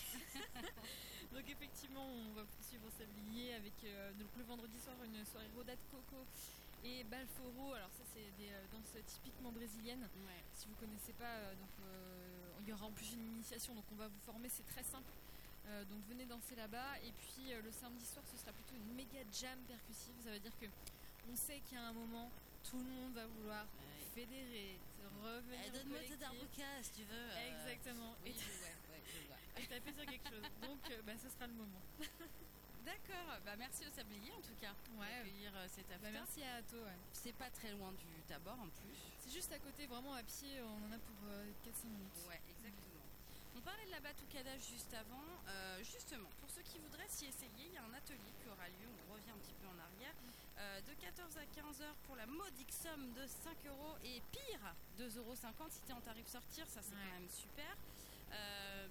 Donc effectivement, on va poursuivre au Sablier avec euh, donc le vendredi soir une soirée Roda de Coco et Balforo. Alors ça, c'est des euh, danses typiquement brésiliennes. Ouais. Si vous connaissez pas, euh, donc euh, il y aura en plus une initiation, donc on va vous former, c'est très simple. Euh, donc venez danser là-bas. Et puis euh, le samedi soir, ce sera plutôt une méga jam percussive. Ça veut dire que on sait qu'il y a un moment, tout le monde va vouloir Ouais. fédérer, revenir Eh, au donne-moi collectif. tes darbukas si tu veux. euh, Exactement. Oui, Et je vois, ouais, je vois. et taper sur quelque chose. Donc euh, bah, ce sera le moment. D'accord, bah merci au Sablier en tout cas Ouais. d'accueillir euh, cet after. Bah, merci à Atto. Ouais. C'est pas très loin du Tabor en plus. C'est juste à côté, vraiment à pied, on en a pour euh, quatre cinq minutes. Ouais, exactement. On parlait de la batucada juste avant. Euh, justement, pour ceux qui voudraient s'y essayer, il y a un atelier qui aura lieu, on revient un petit peu en arrière, euh, de quatorze à quinze heures pour la modique somme de cinq euros et pire, deux euros cinquante si tu es en tarif sortir, ça c'est Ouais. quand même super. Euh,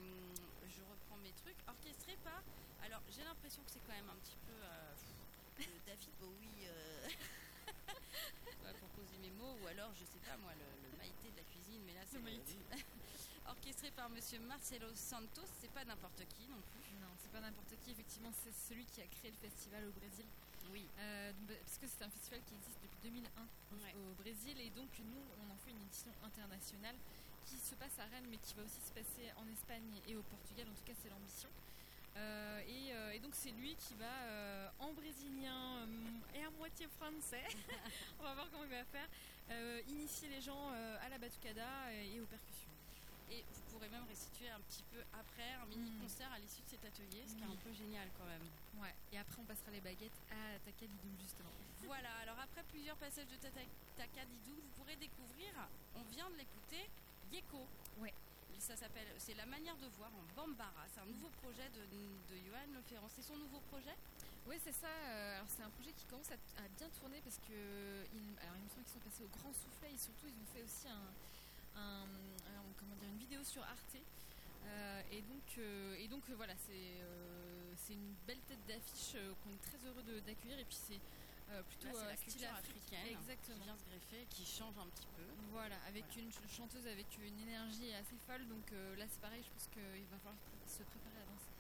je reprends mes trucs, orchestré par... Alors j'ai l'impression que c'est quand même un petit peu euh, pff, le David Bowie... euh, ouais, pour poser mes mots, ou alors je sais pas moi, le, le Maïté de la cuisine, mais là c'est Le le- Maïté. orchestré par monsieur Marcelo Santos, c'est pas n'importe qui non plus. Non, c'est pas n'importe qui, effectivement, c'est celui qui a créé le festival au Brésil. Oui. Euh, donc, bah, parce que c'est un festival qui existe depuis deux mille un Ouais. au Brésil, et donc nous, on en fait une édition internationale qui se passe à Rennes, mais qui va aussi se passer en Espagne et au Portugal, en tout cas c'est l'ambition. Euh, et, euh, et donc c'est lui qui va euh, en brésilien euh, et à moitié français, on va voir comment il va faire, euh, initier les gens euh, à la batucada et, et aux percussions. Et vous pourrez même restituer un petit peu après un mini-concert à l'issue de cet atelier, ce qui est Oui. un peu génial quand même. Ouais. Et après on passera les baguettes à Takalidoum justement. Voilà, alors après plusieurs passages de Tata- Takadidoum, vous pourrez découvrir, on vient de l'écouter, Yeko. Ouais. Ça s'appelle, c'est la manière de voir en Bambara. C'est un nouveau projet de, de Johan Leferrand. C'est son nouveau projet? Oui, c'est ça. euh, Alors c'est un projet qui commence à, à bien tourner parce que il, alors il me semble qu'ils sont passés au Grand Soufflet et surtout ils ont fait aussi un, un- un- comment dire, une vidéo sur Arte. Euh, et donc, euh, et donc euh, voilà, c'est euh, c'est une belle tête d'affiche euh, qu'on est très heureux de- d'accueillir. Et puis c'est euh, plutôt Là, c'est euh, la style culture Afrique. africaine qui Exactement. vient se greffer, qui change un petit peu. Voilà, avec Voilà. une ch- chanteuse avec une énergie assez folle. Donc euh, là c'est pareil, je pense qu'il va falloir se préparer à danser.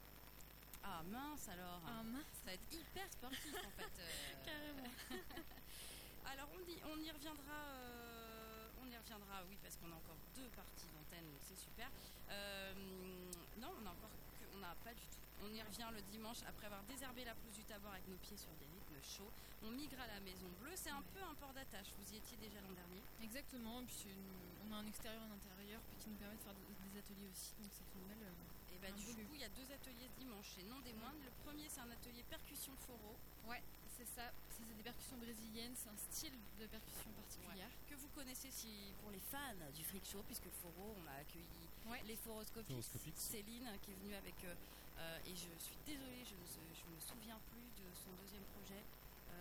Ah mince alors. Ah mince, Ça va être hyper sportif en fait. euh. carrément. Alors on, dit, on y reviendra, euh, on y reviendra, oui, parce qu'on a encore deux parties d'antenne, donc c'est super. Euh, non, on a encore, que, on n'a pas du tout. On y revient le dimanche après avoir désherbé la pelouse du Tabor avec nos pieds sur des rythmes chauds. On migre à la Maison Bleue. C'est un peu un port d'attache. Vous y étiez déjà l'an dernier. Exactement, et puis c'est une- on a un extérieur et un intérieur puis qui nous permet de faire des, des ateliers aussi, donc c'est une belle. euh, Et bah Un du beau lieu. coup, il y a deux ateliers ce dimanche, et non des moindres. Le premier, c'est un atelier percussion foro. Ouais, c'est ça, c'est c'est des percussions brésiliennes, c'est un style de percussion particulière. Que vous connaissez si pour les fans du freak show, puisque le foro, on a accueilli Ouais. les foroscopiques, Foroscopiques. Céline qui est venue avec eux, euh, et je suis désolée, je ne se- je me souviens plus de son deuxième projet. Euh,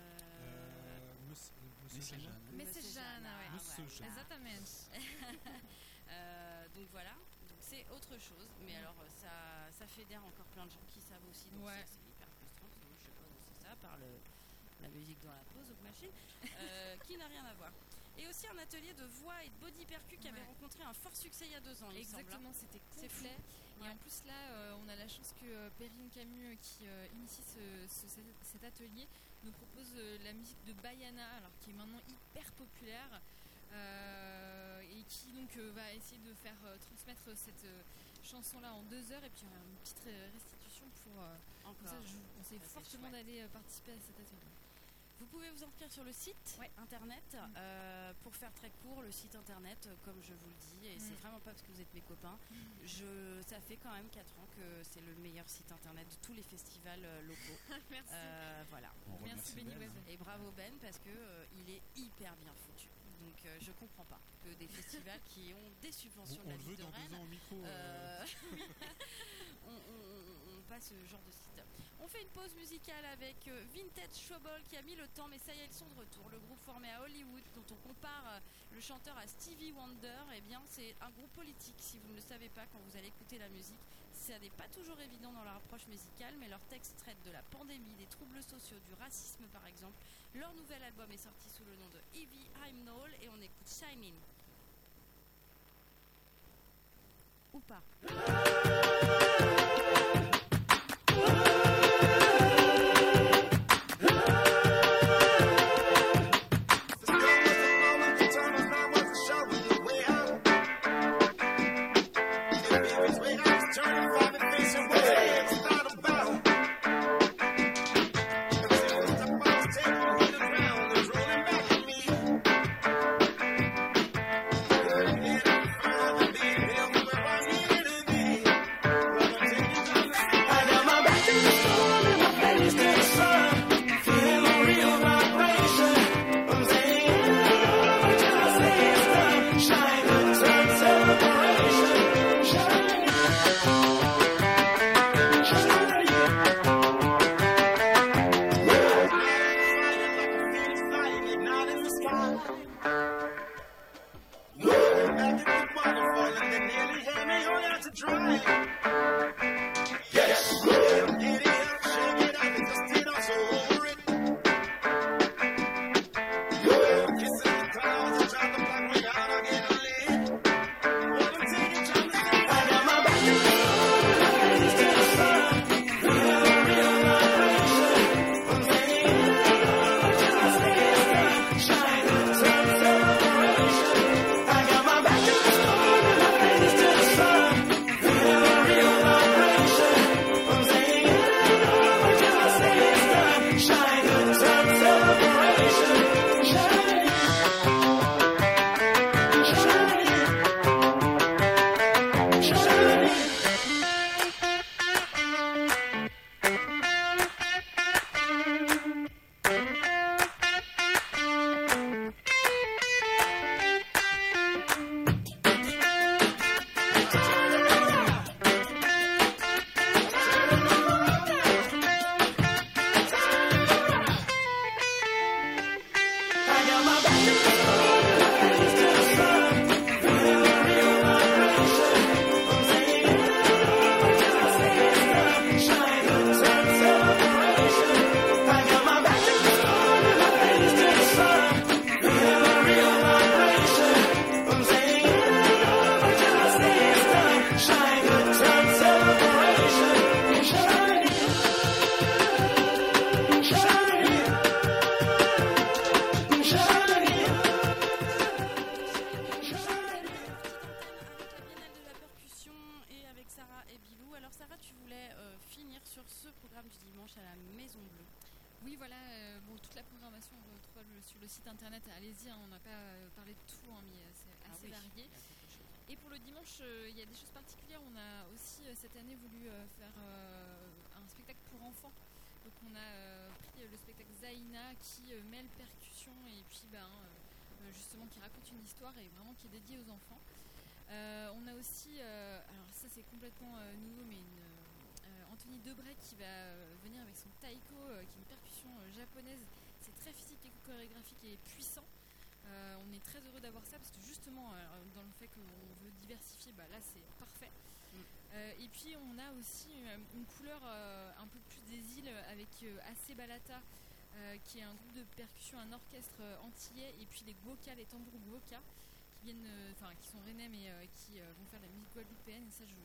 Euh, Monsieur, Mais monsieur c'est Jeanne. Jeanne. Mais c'est Jeanne, ouais. Monsieur Jeanne. Exatamente. Euh, donc voilà, donc c'est autre chose, mais alors euh, ça, ça fédère encore plein de gens qui savent aussi danser, Ouais. c'est hyper frustrant, parce que moi je sais pas danser ça, par le, la musique dans la pause, donc machine, euh, qui n'a rien à voir. Et aussi un atelier de voix et de body percu qui avait Ouais. rencontré un fort succès il y a deux ans, il me semble, hein. Exactement, c'était C'est fou. complet. Et Ouais. en plus là, euh, on a la chance que euh, Perrine Camus, euh, qui euh, initie ce- ce- cet, cet atelier, nous propose euh, la musique de Bayana, alors qui est maintenant hyper populaire, euh, et qui donc euh, va essayer de faire euh, transmettre cette euh, chanson-là en deux heures, et puis il y aura une petite euh, restitution pour. Euh, Encore. comme ça, je vous conseille Ça, c'est fortement chouette. d'aller euh, participer à cet atelier. vous pouvez vous inscrire sur le site Ouais. internet. Euh, pour faire très court, le site internet, euh, comme je vous le dis, et Mm. c'est vraiment pas parce que vous êtes mes copains, je, ça fait quand même quatre ans que c'est le meilleur site internet de tous les festivals euh, locaux. Merci. Euh, voilà. On Merci remercie Benny Ben, West. hein. Et bravo Ben, parce que euh, il est hyper bien foutu. Donc euh, je comprends pas que des festivals qui ont des On, subventions on de la le ville veut de dans deux Rennes, ans au micro. euh, euh, on, on- on passe ce genre de site. On fait une pause musicale avec euh, Vintage Showball qui a mis le temps, mais ça y est, ils sont de retour. Le groupe formé à Hollywood, dont on compare euh, le chanteur à Stevie Wonder, eh bien c'est un groupe politique. Si vous ne le savez pas quand vous allez écouter la musique, ça n'est pas toujours évident dans leur approche musicale, mais leurs textes traitent de la pandémie, des troubles sociaux, du racisme par exemple. Leur nouvel album est sorti sous le nom de Evie Hymnal et on écoute Shining. Ou pas. Oui, voilà, euh, bon, toute la programmation, on retrouve le- sur le site internet. Allez-y, hein, on n'a pas euh, parlé de tout, hein, mais euh, c'est Ah assez oui, varié. il y a beaucoup de choses. Et pour le dimanche, euh, il y a des choses particulières. On a aussi euh, cette année voulu euh, faire euh, un spectacle pour enfants. Donc on a euh, pris euh, le spectacle Zaina qui euh, mêle percussion et puis ben, euh, justement qui raconte une histoire et vraiment qui est dédié aux enfants. Euh, on a aussi, euh, alors ça c'est complètement euh, nouveau, mais une, euh, Anthony Debray qui va euh, venir avec son taiko, euh, qui est une percussion euh, japonaise. C'est très physique et chorégraphique et puissant. Euh, on est très heureux d'avoir ça parce que justement, euh, dans le fait qu'on veut diversifier, bah, là c'est parfait. Mm. Euh, et puis on a aussi euh, une couleur euh, un peu plus des îles avec euh, Ace Balata, euh, qui est un groupe de percussion, un orchestre euh, antillais, et puis les Gwoka, les tambours Gwoka, qui viennent, enfin euh, qui sont rennais mais euh, qui euh, vont faire de la musique guadeloupéenne. Et ça, je,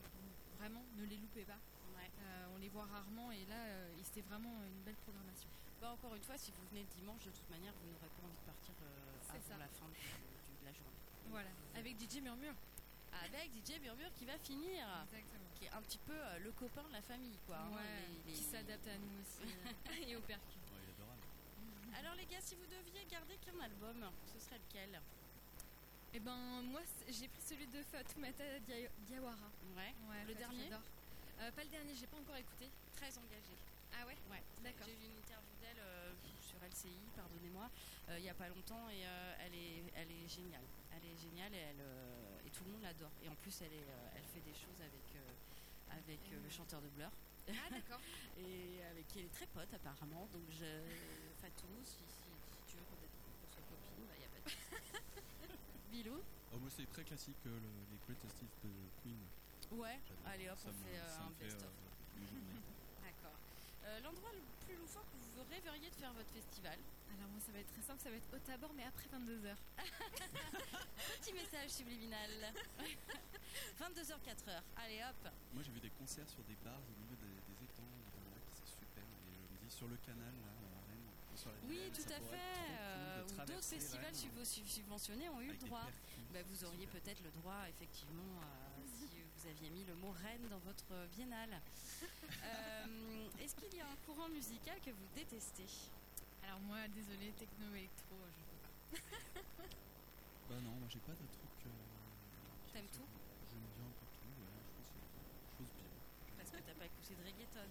je- vraiment, ne les loupez pas. Ouais. Euh, on les voit rarement et là, euh, et c'était vraiment une belle programmation. Bah, encore une fois, si vous venez le dimanche, de toute manière, vous n'aurez pas envie de partir euh, C'est avant ça. la fin du- du- de la journée. Voilà, avec D J Murmure. Avec D J Murmure qui va finir, Exactement. qui est un petit peu euh, le copain de la famille, quoi. hein. Ouais, Il est- il qui est- s'adapte à nous aussi et au percu. Ouais, il est adorable. Alors les gars, si vous deviez garder qu'un album, ce serait lequel? Et ben moi c- j'ai pris celui de Fatoumata Dia- Diawara. Ouais. Ouais, Le Fatou, dernier j'adore. Euh, Pas le dernier, j'ai pas encore écouté. Très engagé. Ah ouais. Ouais, D'accord. J'ai vu une interview d'elle euh, sur L C I, pardonnez-moi, euh, il n'y a pas longtemps et euh, elle, est, elle est géniale. Elle est géniale et, elle, euh, et tout le monde l'adore. Et en plus, elle, est, euh, elle fait des choses avec, euh, avec euh, le chanteur de Blur. Ah d'accord. Et avec qui elle est très pote apparemment. Donc, je, Fatou, si, si, si tu veux peut-être qu'on soit copine, il n'y a pas de souci. Bilou? Oh, moi, c'est très classique, euh, le- les Greatest Hits de Queen. Ouais. J'adore. Allez hop, Ça on me- fait euh, ça un me fait, best-of. euh, une journée. D'accord. Euh, L'endroit le plus loufoque où vous rêveriez de faire votre festival? Alors moi ça va être très simple, ça va être au Tabor mais après vingt-deux heures. Petit message subliminal. vingt-deux heures quatre heures. Allez hop. Moi, j'ai vu des concerts sur des bars au milieu des, des étangs, des lacs, c'est super. Et je me dis, sur le canal, là, à Rennes, sur la Oui, Vilaine, tout ça à pourrait fait. être trop cool euh, de Ou d'autres traverser festivals Rennes subvo- sub- subventionnés ont eu le avec des droit. percus, Bah, vous c'est auriez super. peut-être le droit, effectivement, euh, si vous aviez mis le mot Rennes dans votre biennale. Euh, Est-ce qu'il y a un courant musical que vous détestez? Alors moi désolé, techno électro, je peux pas. Bah non, moi j'ai pas de truc. Euh, qui T'aimes me tout? sont- J'aime bien un peu tout, ouais, je pense que c'est chose bien. Parce que t'as pas écouté de reggaeton.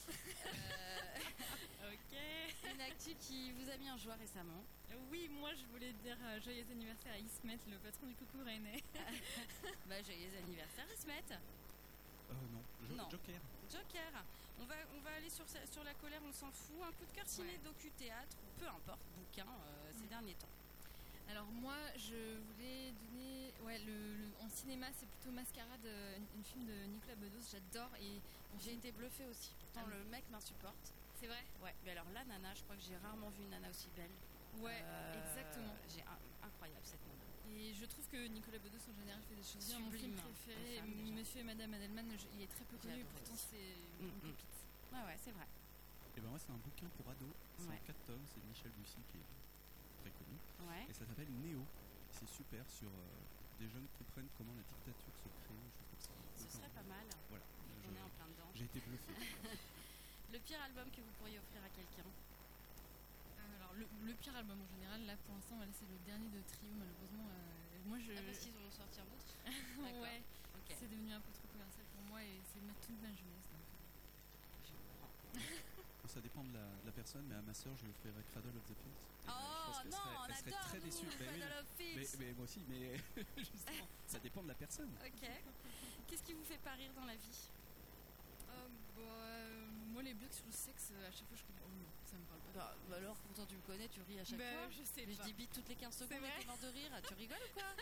Euh, ok. Une actu qui vous a mis en joie récemment. Euh, Oui, moi je voulais dire euh, joyeux anniversaire à Ismet, le patron du coucou rennais. Bah, joyeux anniversaire, Ismet. Euh, non. Jo- Non. Joker. Joker. On va, on va aller sur, sa- sur la colère, on s'en fout. Un coup de cœur ciné, Ouais. docu-théâtre, ou peu importe, bouquin euh, ces Mm. derniers temps. Alors moi je voulais donner, ouais le, le- en cinéma c'est plutôt Mascarade, euh, une, une film de Nicolas Bedos, j'adore et J'ai été bluffée aussi. Pourtant, Ah oui. le mec m'insupporte. c'est vrai. Ouais, mais alors la nana, je crois que j'ai rarement vu une nana aussi belle. Ouais, Euh, exactement. J'ai un- incroyable cette nana. Et je trouve que Nicolas Bedos en général fait des choses bien. Mon film Sublime. préféré, En femme, déjà. Monsieur et Madame Adelman, je- il est très peu J'ai connu et adoré pourtant aussi. c'est Mm, une mm. pépite. Ouais, ouais, c'est vrai. Et ben moi c'est un bouquin pour ados, c'est Ouais. en quatre tomes, c'est de Michel Bussy qui est très connu. Ouais. Et ça s'appelle Néo. C'est super sur euh, des jeunes qui comprennent comment la dictature se crée, des choses comme ça. Ce Donc, serait euh, pas mal. Voilà. On est en Je- plein dedans. J'ai été bluffé. Le pire album que vous pourriez offrir à quelqu'un? Euh, Alors le, le pire album en général, là pour l'instant, voilà, c'est le dernier de Trio malheureusement. euh, moi je, Ah, parce qu'ils vont sortir d'autres. D'accord. ouais, Ok. c'est devenu un peu trop commercial pour moi et c'est ma- toute ma jeunesse. Donc, euh, Je comprends. Bon, ça dépend de la, de la personne, mais à ma soeur, je lui offrirais Cradle of the Films. Et, euh, je Oh pense qu'elle non, serait- on elle serait adore très nous, déçue. Ben oui, Cradle of mais, Films. mais moi aussi, mais justement, ça dépend de la personne. Ok. Qu'est-ce qui vous fait pas rire dans la vie? euh, bah, euh, moi les blogs sur le sexe, euh, à chaque fois je comprends. Oh non, ça me parle pas. Bah, bah alors, pourtant tu me connais, tu ris à chaque Bah, fois. je sais Mais je pas. dis bite toutes les quinze secondes vrai et t'es mort de rire. Tu rigoles ou quoi?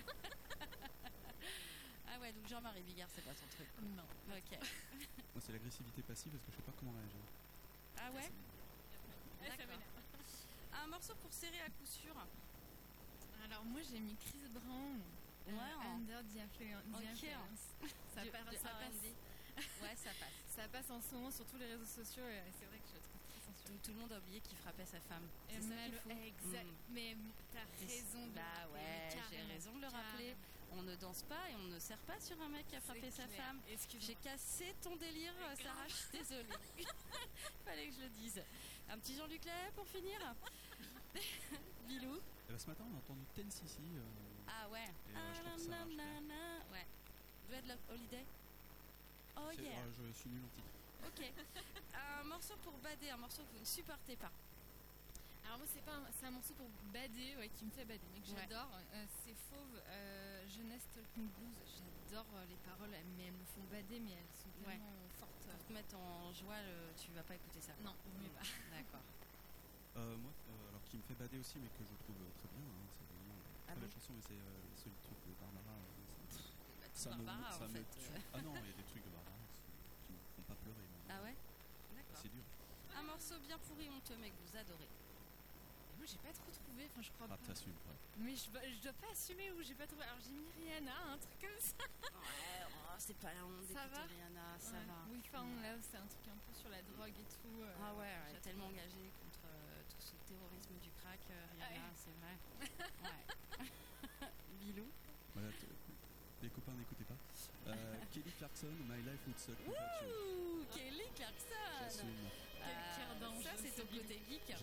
Ah ouais, donc Jean-Marie Bigard, c'est pas son truc. Non. Ok. Moi, c'est l'agressivité passive parce que je sais pas comment réagir. Ah ouais? Ouais, ça D'accord. m'énerve. Un morceau pour serrer à coup sûr. Alors moi j'ai mis Chris Brown. euh, Ouais, en- Under the Influ- the Ok. Influence. Ça, Du- part- du ça R and passe, B. Ouais, ça passe. ça passe en ce moment sur tous les réseaux sociaux et c'est vrai que je la trouve très sensuelle. Donc tout le monde a oublié qu'il frappait sa femme. Et C'est ça qu'il mal- faut. exact. Mm. Mais t'as raison de Bah le rappeler, ouais, j'ai carrément, raison de le rappeler. carrément. On ne danse pas et on ne sert pas sur un mec qui a frappé C'est sa clair. femme. Excuse-moi. J'ai cassé ton délire, Mais Sarah, je suis désolée. Fallait que je le dise. Un petit Jean-Luc Lahaye pour finir. Bilou. Et ben, ce matin, on a entendu Ten C C. Euh, Ah ouais. Et, euh, je trouve que ça marche bien. Nanana. Ouais. Dread Love Holiday. Oh c'est- yeah. euh, je suis nul en titre. Ok. Un morceau pour bader, un morceau que vous ne supportez pas. Alors moi c'est pas un, c'est un morceau pour bader, ouais, qui me fait bader, mais que Ouais. j'adore. Euh, c'est Fauve, euh, Jeunesse Talking Blues. J'adore euh, les paroles, mais elles me font bader, mais elles sont Ouais. tellement fortes. Pour te mettre en joie, le- tu vas pas écouter ça. Non, vaut mieux pas. D'accord. Euh, moi, euh, alors qui me fait bader aussi, mais que je trouve euh, très bien. hein, c'est vraiment une Ah très bon belle chanson, mais c'est euh, La Solitude de Barbara. euh, ça- Bah, ça tout me, Barbara, ça en me fait. tue. Ah non, il y a des trucs de Barbara qui, qui me font pas pleurer. moi. Ah ouais. D'accord. C'est dur. Un morceau bien pourri, honteux, mais que vous adorez. Moi j'ai pas trop trouvé, enfin je crois Ah, pas. t'assumes pas. Mais je, dois- je dois pas assumer où j'ai pas trouvé. Alors j'ai mis Rihanna, un truc comme ça. Ouais, oh, c'est pas la honte Ça d'écouter va Rihanna, ça Ouais. va. We Found Ouais. Love, c'est un truc un peu sur la drogue et tout. euh, Ah ouais, elle est j'adore. tellement engagée contre euh, tout ce terrorisme du crack, euh, Rihanna, Ouais. c'est vrai. Ouais. Bilou. Voilà, t- les copains, n'écoutez pas. Euh, Kelly Clarkson, My Life Would Suck Without You. Ouh, Kelly Clarkson. J'assume. Euh, Quel cœur d'ange, ça, c'est ton ce côté geek.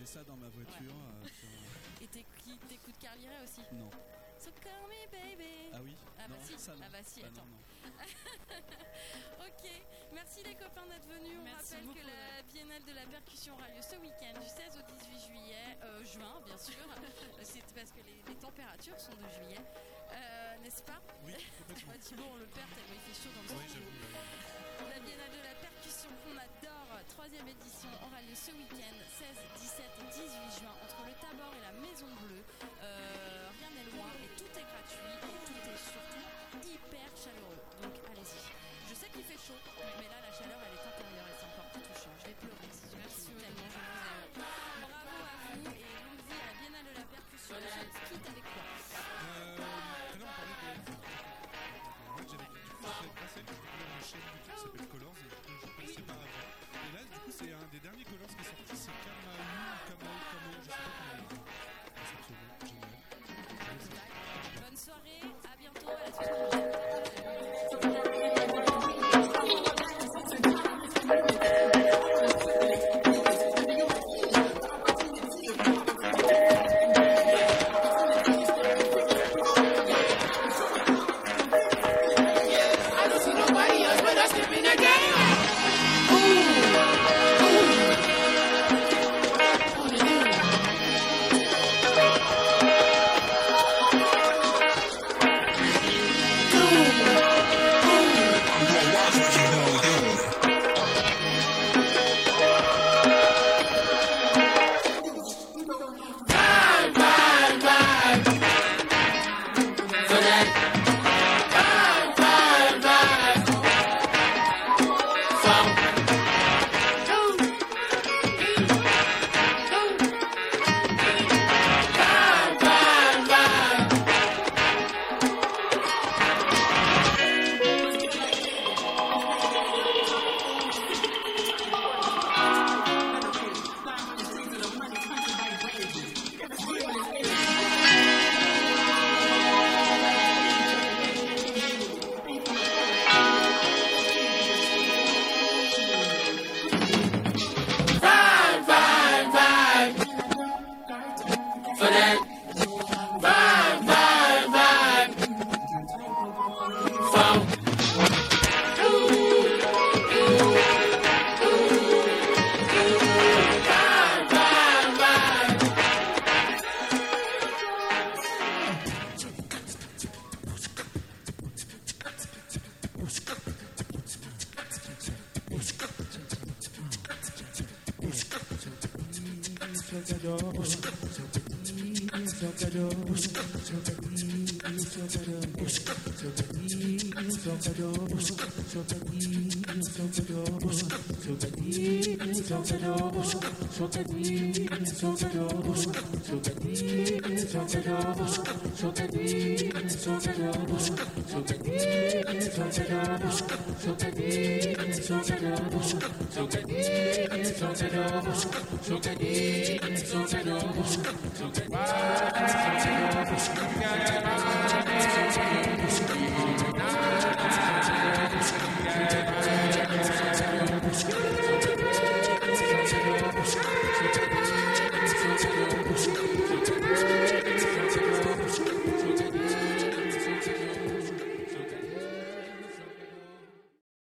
J'ai ça dans ma voiture. Ouais. Euh, sur... Et t'écoutes, t'écoutes Carly Rae aussi? Non. So call me baby. Ah oui? Ah bah non, si, ça, non. ah bah si, Ah, attends. non, non. Ok, merci les copains d'être venus. On Merci rappelle beaucoup, que la Biennale de la Percussion aura lieu ce week-end du seize au dix-huit juillet, euh, juin bien sûr. C'est parce que les, les températures sont de juillet, euh, n'est-ce pas? Oui, complètement. Thibaut, on le perd tellement il fait chaud dans le Oui, studio. j'avoue. La Biennale de la Percussion qu'on adore, troisième édition, aura lieu ce week-end, seize, dix-sept et dix-huit juin, entre le Tabor et la Maison Bleue. Euh, rien n'est loin et tout est gratuit et tout est surtout hyper chaleureux. Donc allez-y. Je sais qu'il fait chaud, mais là la chaleur elle est intérieure et c'est encore plus touchant. Je vais pleurer si je Merci tellement je vous aime. Bravo à vous et longue vie à la Biennale de la Percussion. Je quitte avec quoi? Euh, tout à l'heure, on parlait de. En fait, j'avais du coup, j'avais passé que je découvert une chaîne YouTube qui s'appelle Colors et que je connaissais pas avant. Et là, du coup, c'est un des derniers Colors qui est sorti, c'est Kamau, Kamau, Kamau, je sais pas comment il dit. Exceptionnel, génial. Bonne soirée, à bientôt, à la semaine prochaine. So